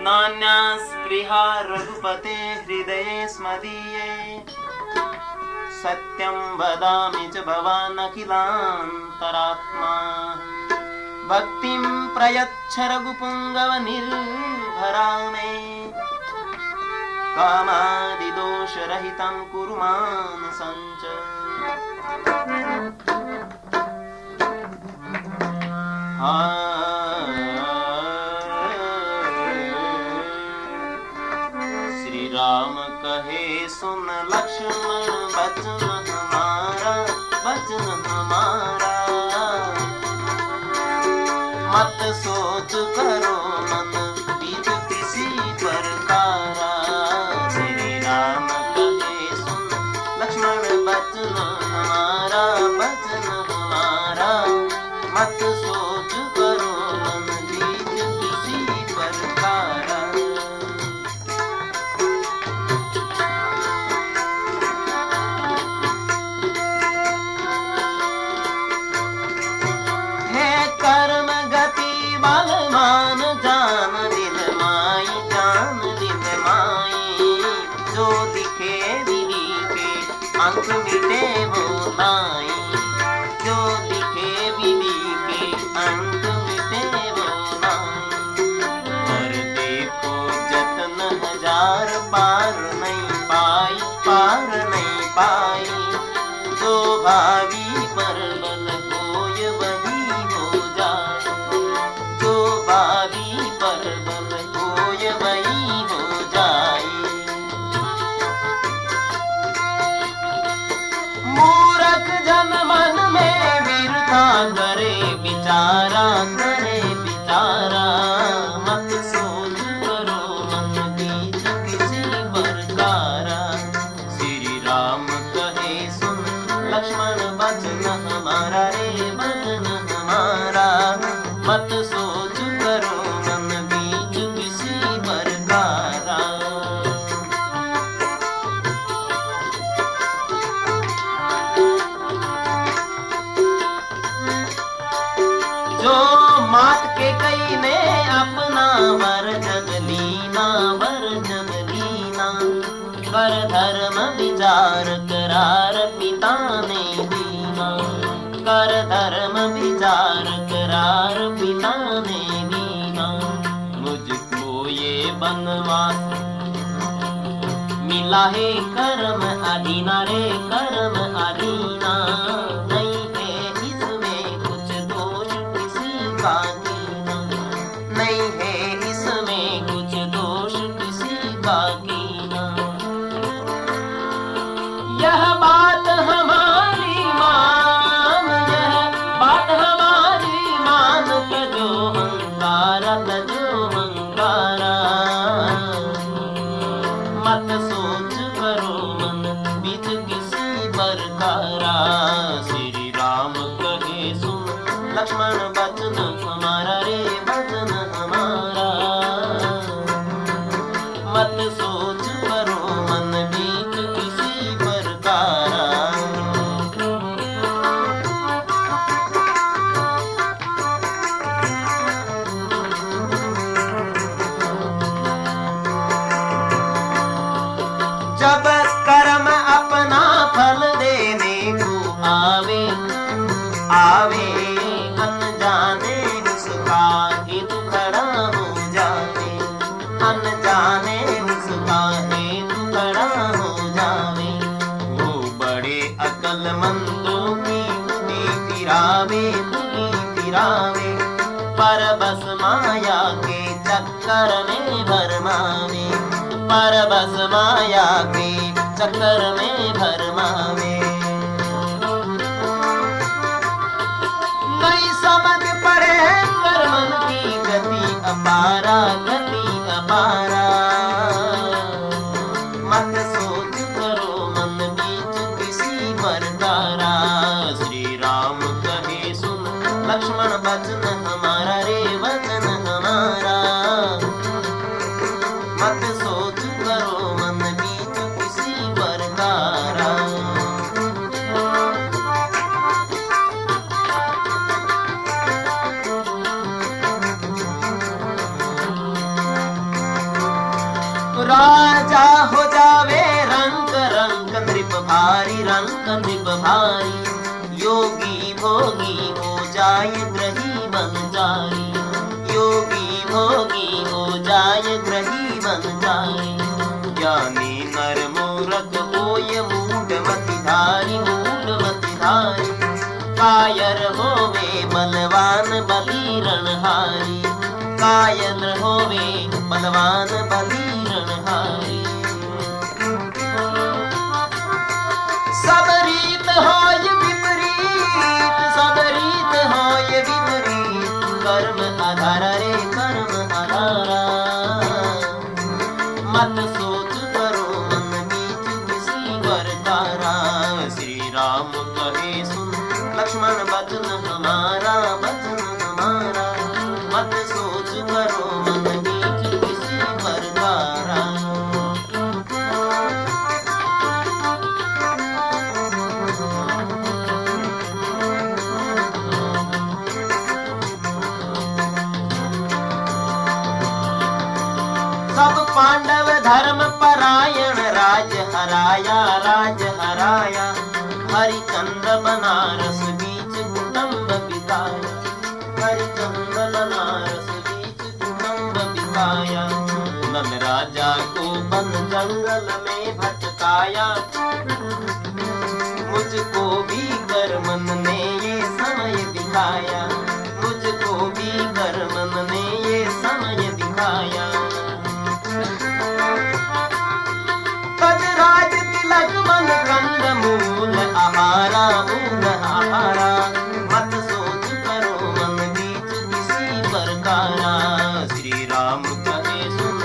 नान्या स्पृहा रघुपते हृदये स्मदीये सत्यं वदामि च भवान् अखिलान्तरात्मा भक्तिं प्रयच्छ रघुपुङ्गव निर्भरा मे कामादिदोषरहितं कुरु मानसञ्च श्री राम कहे सुन लक्ष्मण बचन हमारा मत सोच करो मन बीत किसी प्रकारा श्री राम कहे सुन लक्ष्मण बचन हमारा मत सोच करो मन बीत किसी प्रकारा बलवान जान दिल माई जो दिखे विधि के अंक मिटे वो नाई जो दिखे विधि के अंक मिटे वो नाई और देखो जतन हजार पार नहीं पाई जो भावी पर बल होय वही हो जाए भावी पर बल होय वही हो जाए मूर्ख जन मन में वीरता करे विचारा मत सोच करो मन बीच किसी प्रकारा श्री राम कहे सुन लक्ष्मण बचन हमारा रे बचन हमारा मत सोच करो मन बीच किसी प्रकारा जो मात के कई ने अपना वर जगलीना कर धर्म विचार करार पिता ने दीना कर धर्म विचार करार पिता ने दीना मुझको ये बनवास मिला है कर्म अधीना रे कर्म अधीना नहीं है इसमें कुछ दोष किसी का कीना नहीं है इसमें कुछ दोष किसी का कीना यह बात हमारी मान तजो हंकारा मत सोच करो मन बीच किसी प्रकारा श्री राम कहे सुन लक्ष्मण बचन हमारा रे बचन हमारा मत सोच करो मन बीच किसी प्रकारा जब कर्म अपना फल देने को आवे अनजाने उसका हेतु खड़ा हो जावे अनजाने उसका हेतु खड़ा हो जावे वो बड़े अक्लमंदों की तिरावे पर बस माया के चक्कर में भरमावे पर बस माया के चक्कर में भरमावे नहीं समझ पड़े कर्मन की गति अपारा मत सोच करो मन बीच किसी प्रकारा श्री राम कहे सुन लक्ष्मण बचन हमारा रे वचन हमारा मत सोच करो मन बीच किसी प्रकारा राजा हो जावे रंक रंक नृप भारी रंक नृप भारी। योगी भोगी हो जाए ग्रही बन जाए। योगी भोगी हो जाए ग्रही बन जाए। ज्ञानी नर मूरख होय मूढ़मति धारी मूढ़मति धारी। कायर होवे बलवान बली रणहारी। कायर होवे बलवान बली रणहारी। सब रीत होय विपरीत सब रीत होय विपरीत। कर्म आधार रे कर्म आधारा। मत सोच करो मन नीच किसी वरदारा। श्री राम कहे सुन लक्ष्मण बचन हमारा बचन हमारा। मत सोच करो मन नीच किसी वरदारा। सब पांडव धर्म परायण राज हराया राज हराया। हरिचंद्र बनारस बीच कुटुंब बिताया। हरिचंद्र बनारस बीच कुटुंब बिताया। नल राजा को वन जंगल में भटकाया। मुझको भी कर मन ने ये समय दिखाया। मुझको भी कर मन ने ये समय दिखाया। राज तिलक मन कंद मूल आहारा मूल आहारा। मत सोच करो मन नीच किसी प्रकारा। श्री राम कहे सुन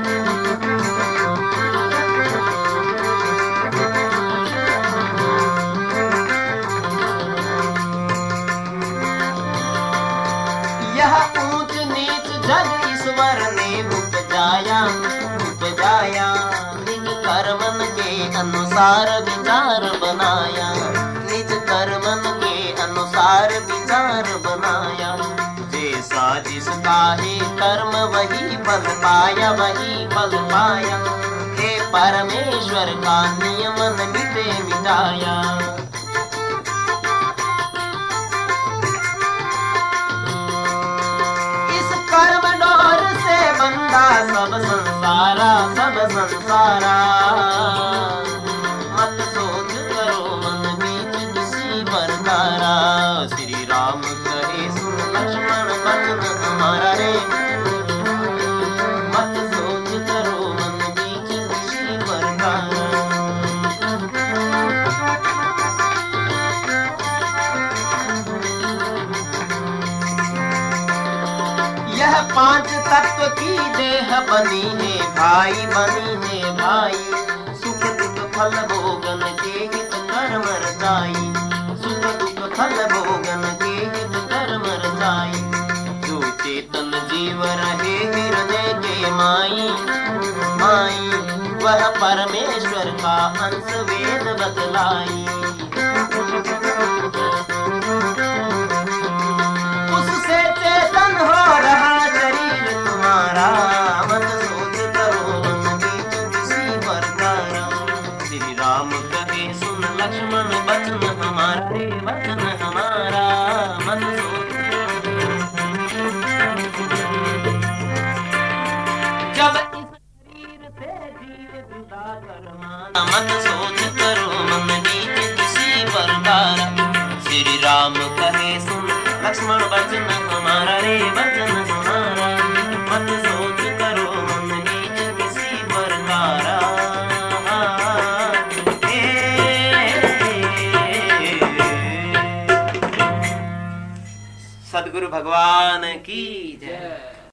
यह ऊंच नीच जग ईश्वर ने उपजाया उपजाया। कर्मन के अनुसार विचार बनाया। निज कर्मन के अनुसार विचार बनाया। जैसा जिसका है कर्म वही फल पाया वही फल पाया। हे परमेश्वर का नियमन मिटे मिटाया। इस कर्म डोर से बंधा सब संसारा सब संसारा। मत सोच करो मन नीच किसी वरदारा। श्री राम कहे सुन लक्ष्मण बचन हमारा रे। मत सोच करो मन नीच किसी वरदारा। यह पांच तत्व की देह बनी है भाई बनी है भाई। सुख दुख फल भोगन के हित कर्म रचाई। सुख दुख फल भोगन के हित कर्म रचाई। जो चेतन जीव रहे हृदय के माई माई। वह परमेश्वर का अंश वेद बतलाई। उससे चेतन हो रहा शरीर तुम्हारा। मत सोच करो मन नीच किसी प्रकारा। श्री राम कहे सुन लक्ष्मण बचन हमारा रे बचन हमारा। मत सोच जब इस शरीर से जीव जुदा कर माना। मत सोच करो मन नीच किसी प्रकारा। श्री राम कहे सुन लक्ष्मण बचन हमारा रे बचन हमारा। मत सोच करो मन नीच किसी प्रकारा। सद्गुरु भगवान की जय।